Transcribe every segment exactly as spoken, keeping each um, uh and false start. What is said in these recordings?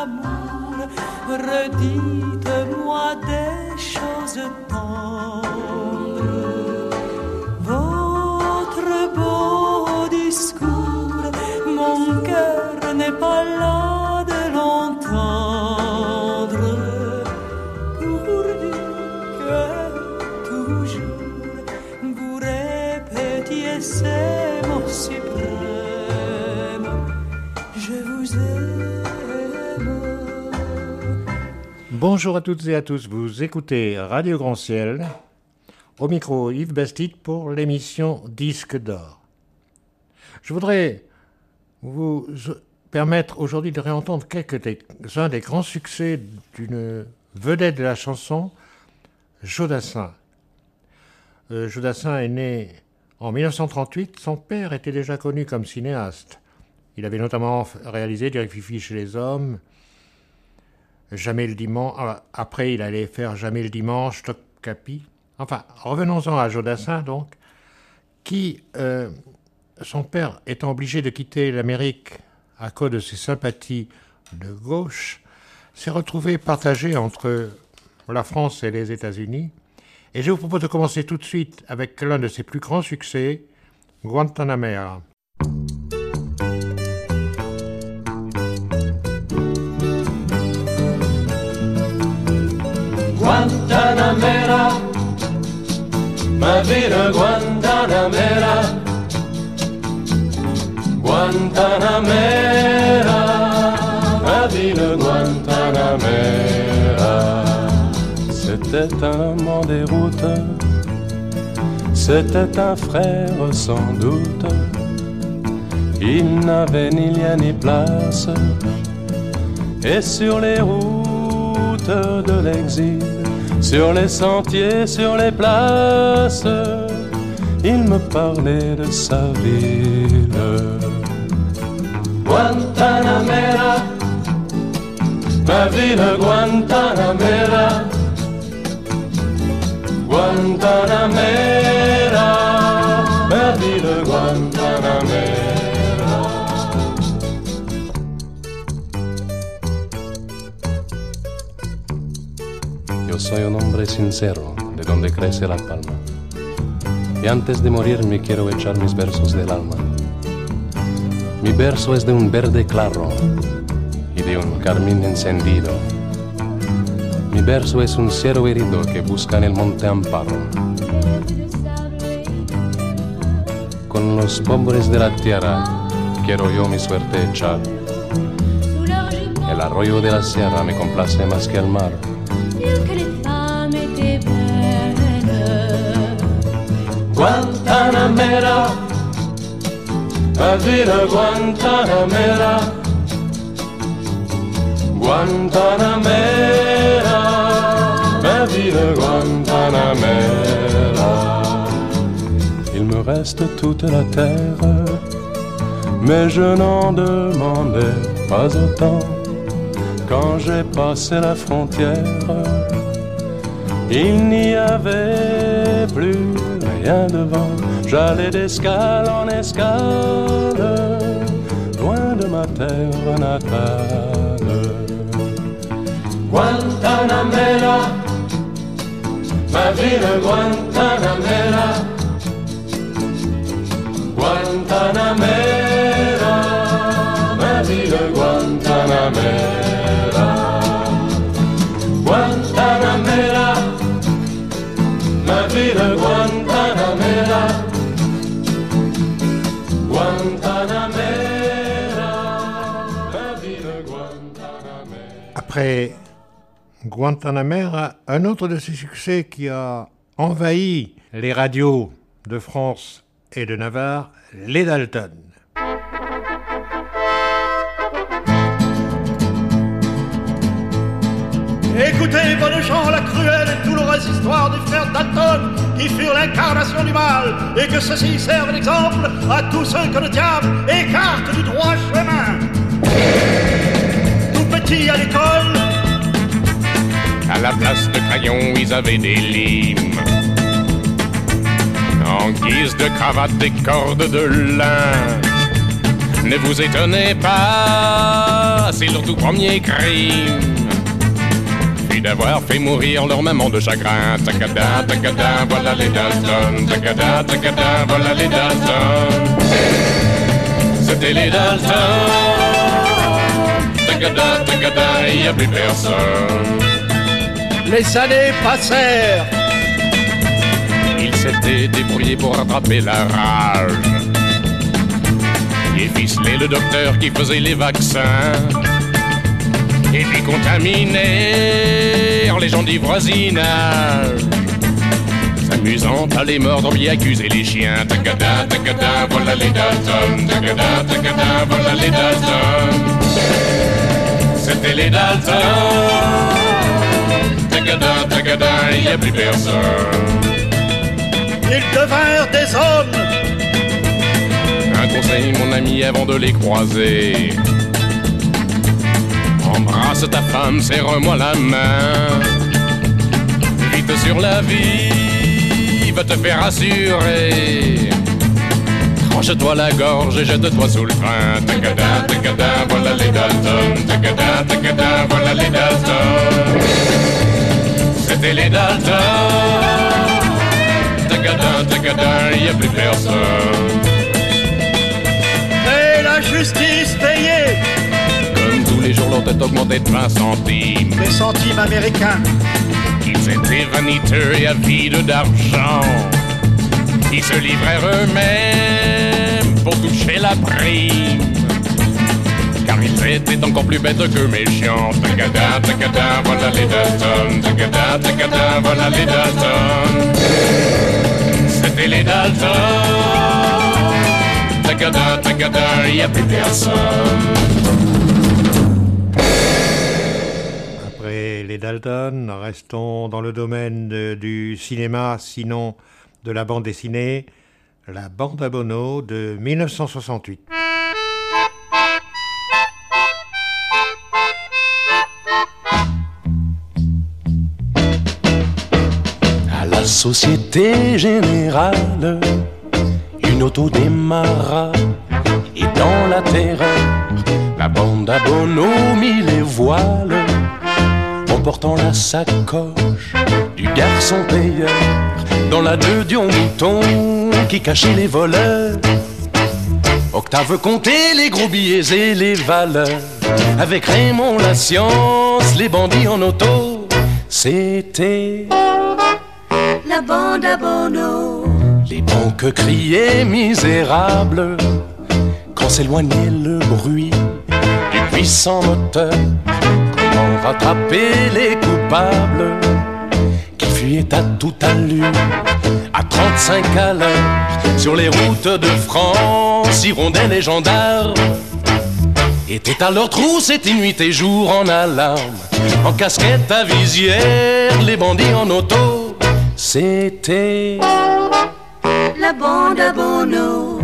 amour, redites-moi des choses tendres. Votre beau discours, mon cœur n'est pas là de l'entendre. Pourvu que toujours vous répétiez ces mots suprêmes, je vous aime. Bonjour à toutes et à tous, vous écoutez Radio Grand Ciel, au micro Yves Bastide pour l'émission Disque d'Or. Je voudrais vous permettre aujourd'hui de réentendre quelques-uns des grands succès d'une vedette de la chanson, Jodassin. Euh, Jodassin est né en mille neuf cent trente-huit, son père était déjà connu comme cinéaste. Il avait notamment réalisé Du Rififi chez les hommes, Jamais le dimanche, après il allait faire Jamais le dimanche, Toc Capi. Enfin, revenons-en à Jodassin donc, qui, euh, son père étant obligé de quitter l'Amérique à cause de ses sympathies de gauche, s'est retrouvé partagé entre la France et les États-Unis. Et je vous propose de commencer tout de suite avec l'un de ses plus grands succès, Guantanamera. Guantanamera, ma ville Guantanamera, Guantanamera, ma ville Guantanamera. C'était un homme en déroute, c'était un frère sans doute. Il n'avait ni lien ni place, et sur les routes de l'exil, sur les sentiers, sur les places, il me parlait de sa ville. Guantanamera, ma ville Guantanamera, Guantanamera, ma ville Guantanamera. Yo soy un hombre sincero, de donde crece la palma. Y antes de morir me quiero echar mis versos del alma. Mi verso es de un verde claro y de un carmín encendido. Mi verso es un cielo herido que busca en el monte amparo. Con los pobres de la tierra quiero yo mi suerte echar. El arroyo de la sierra me complace más que el mar. Guantanamera, ma ville Guantanamera, Guantanamera, ma ville Guantanamera. Il me reste toute la terre, mais je n'en demandais pas autant. Quand j'ai passé la frontière, il n'y avait plus rien devant. J'allais d'escale en escale, loin de ma terre natale. Guantanamera, ma ville Guantanamera, Guantanamera, ma ville Guantanamera, Guantanamera, ma ville Guantanamera, Guantanamera, ma ville Guantanamera. Après Guantanamera, un autre de ses succès qui a envahi les radios de France et de Navarre, les Dalton. Écoutez, bonnes gens, la cruelle et douloureuse histoire du frère Dalton, qui furent l'incarnation du mal, et que ceci serve d'exemple à tous ceux que le diable écarte du droit chemin. Tout petit à l'école, à la place de crayons, ils avaient des limes. En guise de cravate, des cordes de lin. Ne vous étonnez pas, c'est leur tout premier crime fut d'avoir fait mourir leur maman de chagrin. Tacada, tacada, voilà les Dalton. Tacada, tacada, voilà les Dalton. C'était les Dalton. Tacada, tacada, il n'y a plus personne. Les années passèrent. Ils s'étaient débrouillés pour rattraper la rage et ficeler le docteur qui faisait les vaccins. Et puis contaminèrent les gens du voisinage, s'amusant à les mordre, bien accuser les chiens. Tacada, tacada, voilà les Dalton. Tacada, tacada, voilà les Dalton. C'était les Dalton. Tacada, tacada, il n'y a plus personne. Ils devinrent des hommes. Un conseil, mon ami, avant de les croiser: embrasse ta femme, serre-moi la main. Vite sur la vie, va te faire assurer. Tranche-toi la gorge et jette-toi sous le train. Tacada, tacada, voilà les Dalton. Tacada, tacada, voilà les Dalton. C'était les Dalton. Tacada, tacada, il n'y a plus personne. Mais la justice payait. Comme tous les jours, leur tête augmentait de vingt centimes. Les centimes américains. Ils étaient vaniteux et avides d'argent. Ils se livrèrent eux-mêmes pour toucher la prime, car ils étaient encore plus bêtes que méchants. Tacada, tacada, voilà les Dalton. Tacada, tacada, voilà les Dalton. C'était les Dalton. Tacada, tacada, il n'y a plus personne. Après les Dalton, restons dans le domaine de- du cinéma, sinon de la bande dessinée, la bande à Bono de mille neuf cent soixante-huit. À la Société Générale, une auto démarra, et dans la terreur, la bande à Bono mit les voiles, emportant la sacoche du garçon payeur dans la deux Dion Mouton qui cachait les voleurs. Octave comptait les gros billets et les valeurs, avec Raymond la science, les bandits en auto. C'était la bande à Bono. les banques criaient misérables quand s'éloignait le bruit du puissant moteur. Comment rattraper les coupables qui fuyaient à toute allure, à trente-cinq à l'heure, sur les routes de France, hirondelles et gendarmes étaient à leur trousse, et nuit et jour en alarme, en casquette à visière, les bandits en auto. C'était La bande à Bono.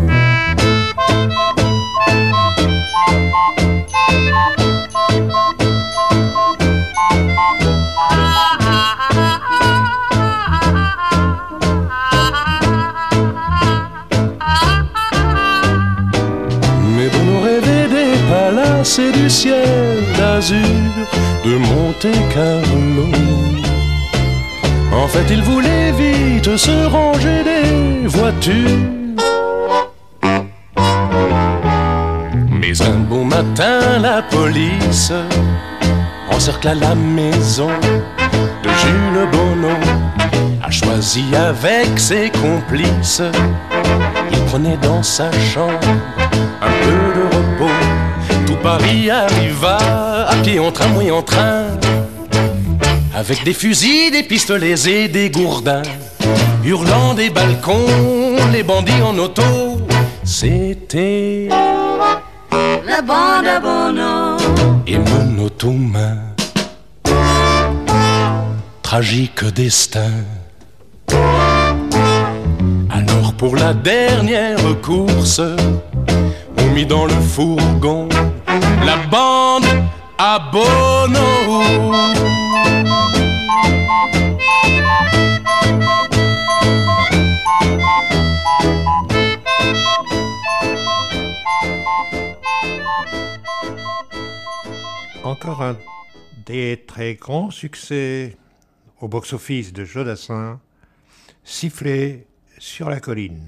Mais Bono rêvait des palaces et du ciel d'azur de Monte-Carlo. En fait, il voulait vite se ranger des voitures. Mais un bon matin, la police encercla la maison de Jules Bono. A choisi avec ses complices. Il prenait dans sa chambre un peu de repos. Tout Paris arriva à pied, en tramway, en train, avec des fusils, des pistolets et des gourdins, hurlant des balcons, les bandits en auto. C'était La bande à Bono. et monotone, tragique destin. Alors pour la dernière course, on mit dans le fourgon la bande à Bono. Encore un des très grands succès au box-office de Jodassin, Siffler sur la colline.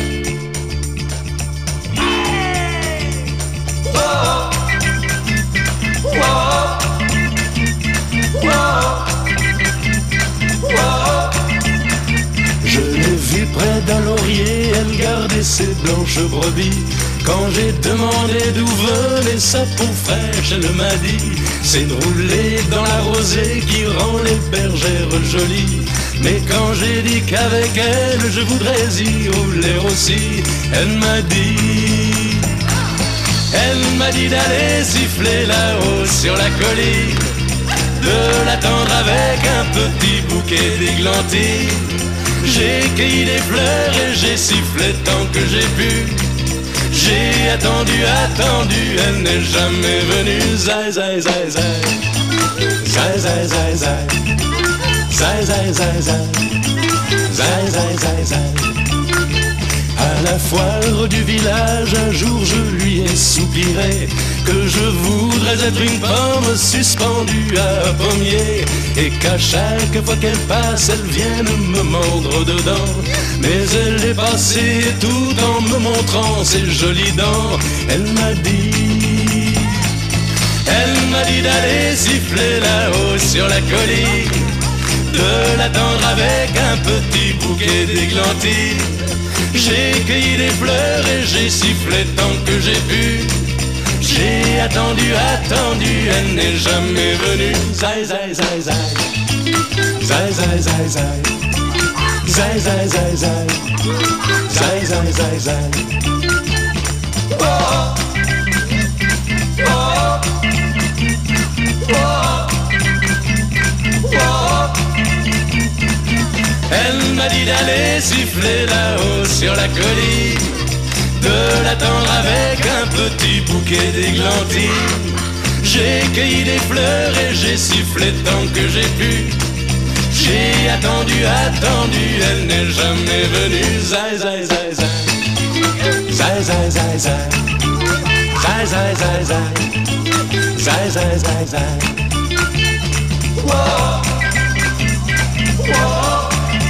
Je l'ai vue près d'un laurier, elle gardait ses blanches brebis. Quand j'ai demandé d'où venait sa peau fraîche, elle m'a dit: c'est de rouler dans la rosée qui rend les bergères jolies. Mais quand j'ai dit qu'avec elle je voudrais y rouler aussi, elle m'a dit, elle m'a dit d'aller siffler là-haut sur la colline, de l'attendre avec un petit bouquet d'églantines. J'ai cueilli des fleurs et j'ai sifflé tant que j'ai pu. J'ai attendu, attendu, elle n'est jamais venue. Zai, zai, zai, zai. Zai, zai, zai, zai. Zai, zai, zai, zai. Zai, zai, zai, zai. À la foire du village, un jour je lui ai soupiré que je voudrais être une pomme suspendue à un pommier, et qu'à chaque fois qu'elle passe, elle vienne me mordre dedans. Mais elle est passée tout en me montrant ses jolies dents. Elle m'a dit, elle m'a dit d'aller siffler là-haut sur la colline, de l'attendre avec un petit bouquet d'églantines. J'ai cueilli des fleurs et j'ai sifflé tant que j'ai pu. J'ai attendu, attendu, elle n'est jamais venue. Zai, zai, zai, zai. Zai, zai, zai, zai. Zai, zai, zai, zai. Zai, zai, zai, zai. Oh, oh, oh, oh. Elle m'a dit d'aller siffler là-haut sur la colline, de l'attendre avec un petit bouquet d'églantines. J'ai cueilli des fleurs et j'ai sifflé tant que j'ai pu. J'ai attendu, attendu, elle n'est jamais venue. Zai, zai, zai, zai. Zai, zai, zai, zai. Zai, zai, zai, zai. Zai, zai, zai, zai. Whoa. Whoa.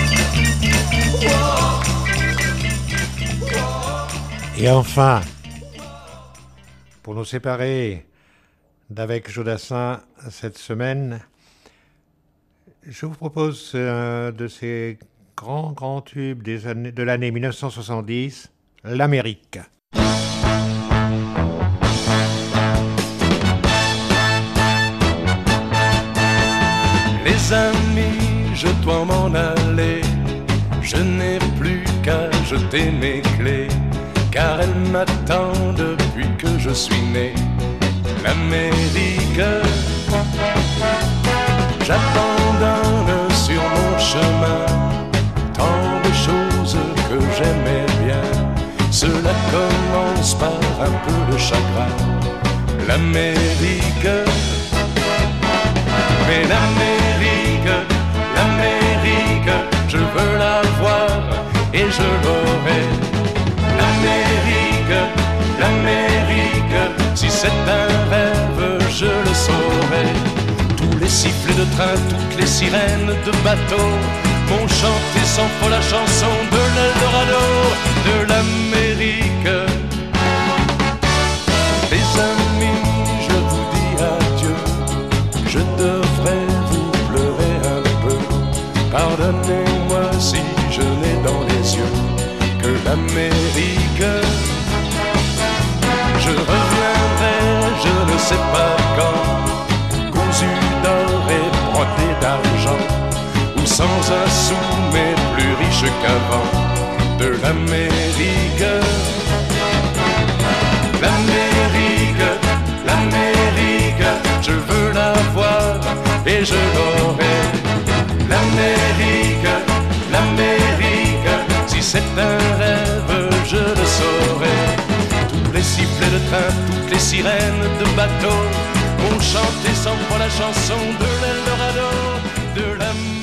Et enfin, pour nous séparer d'avec Jodassin cette semaine, je vous propose un de ces grands, grands tubes des années, de l'année mille neuf cent soixante-dix, l'Amérique. Les amis, je dois m'en aller, je n'ai plus qu'à jeter mes clés, car elle m'attend depuis que je suis né. L'Amérique, j'abandonne sur mon chemin tant de choses que j'aimais bien. Cela commence par un peu de chagrin. L'Amérique, mais l'Amérique, l'Amérique, je veux la voir et je l'aurai. L'Amérique, l'Amérique, si c'est un rêve, je le saurai. Tous les sifflets de train, toutes les sirènes de bateau m'ont chanté sans faux la chanson de l'Eldorado, de l'Amérique. Les amis, je vous dis adieu, je devrais vous pleurer un peu. Pardonnez-moi si je n'ai dans les yeux que l'Amérique. Je reviendrai, je ne sais pas quand, cousu d'or et brodé d'argent, ou sans un sou mais plus riche qu'avant, de l'Amérique. L'Amérique, l'Amérique, je veux la voir et je l'aurai. L'Amérique, l'Amérique, si c'est un rêve, je le saurai. Tous les sifflets de train, toutes les sirènes de bateau ont chanté sans foi la chanson de l'Eldorado, de l'Amérique.